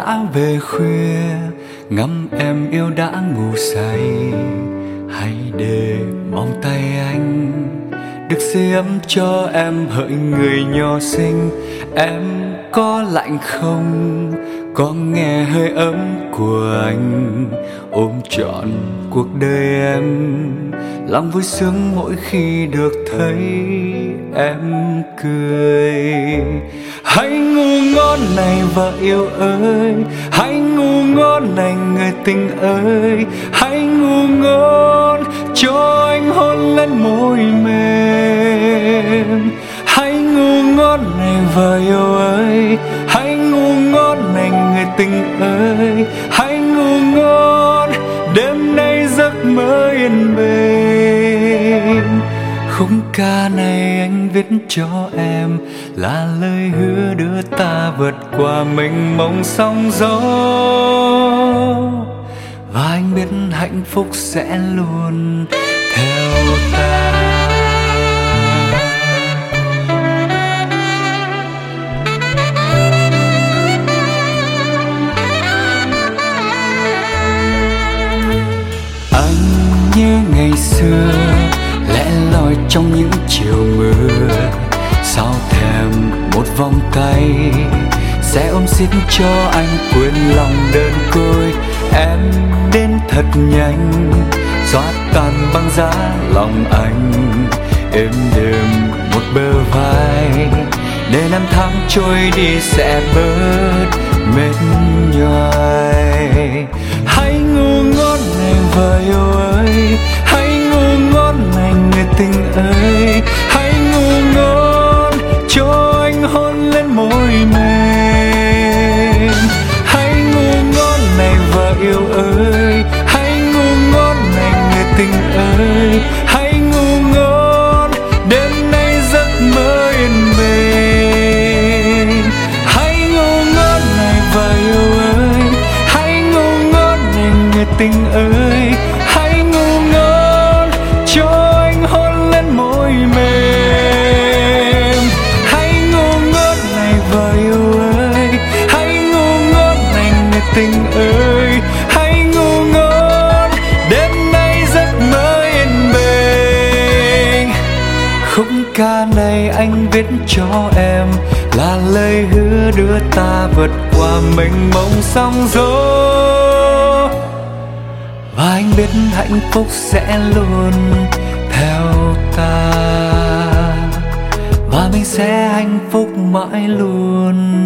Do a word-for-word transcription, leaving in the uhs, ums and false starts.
đã về khuya, ngắm em yêu đã ngủ say. Hãy để mong tay anh được sưởi ấm cho em hỡi người nhỏ xinh. Em có lạnh không? Có nghe hơi ấm của anh ôm trọn cuộc đời em. Lòng vui sướng mỗi khi được thấy em cười. Hãy ngu ngốc này vợ yêu ơi, hãy ngu ngốc này người tình ơi, hãy ngu ngốc cho anh hôn lên môi mềm. Hãy ngu ngốc này vợ yêu ơi, hãy ngu ngốc này người tình ơi, hãy ngu ngốc đêm nay giấc mơ yên bình. Khúc ca này anh viết cho em là lời hứa đưa ta vượt qua mênh mông sóng gió, và anh biết hạnh phúc sẽ luôn theo ta. Anh nhớ ngày xưa lẽ loi trong những chiều mưa, sao thèm một vòng tay sẽ ôm siết cho anh quên lòng đơn côi. Em đến thật nhanh xóa tan băng giá lòng anh, êm đềm một bờ vai để năm tháng trôi đi sẽ bớt mệt nhoài. Hãy ngu ngốc này vợ yêu ơi, hãy ngu ngốc này người tình ơi, hãy ngu ngốc cho anh hôn lên môi mềm. Hãy ngu ngốc này vợ yêu ơi, hãy ngu ngốc này người tình ơi, hãy ngu ngốc đêm nay giấc mơ yên bình. Hãy ngu ngốc này vợ yêu ơi, hãy ngu ngốc này người tình ơi, hãy ngu ngốc cho anh hôn lên môi mềm. Hãy ngu ngốc này vợ yêu ơi, hãy ngu ngốc này người tình ơi, hãy ngu ngốc đêm nay giấc mơ yên bình. Khúc ca này anh viết cho em là lời hứa đưa ta vượt qua mênh mông sóng gió, và anh biết hạnh phúc sẽ luôn theo ta, và mình sẽ hạnh phúc mãi luôn.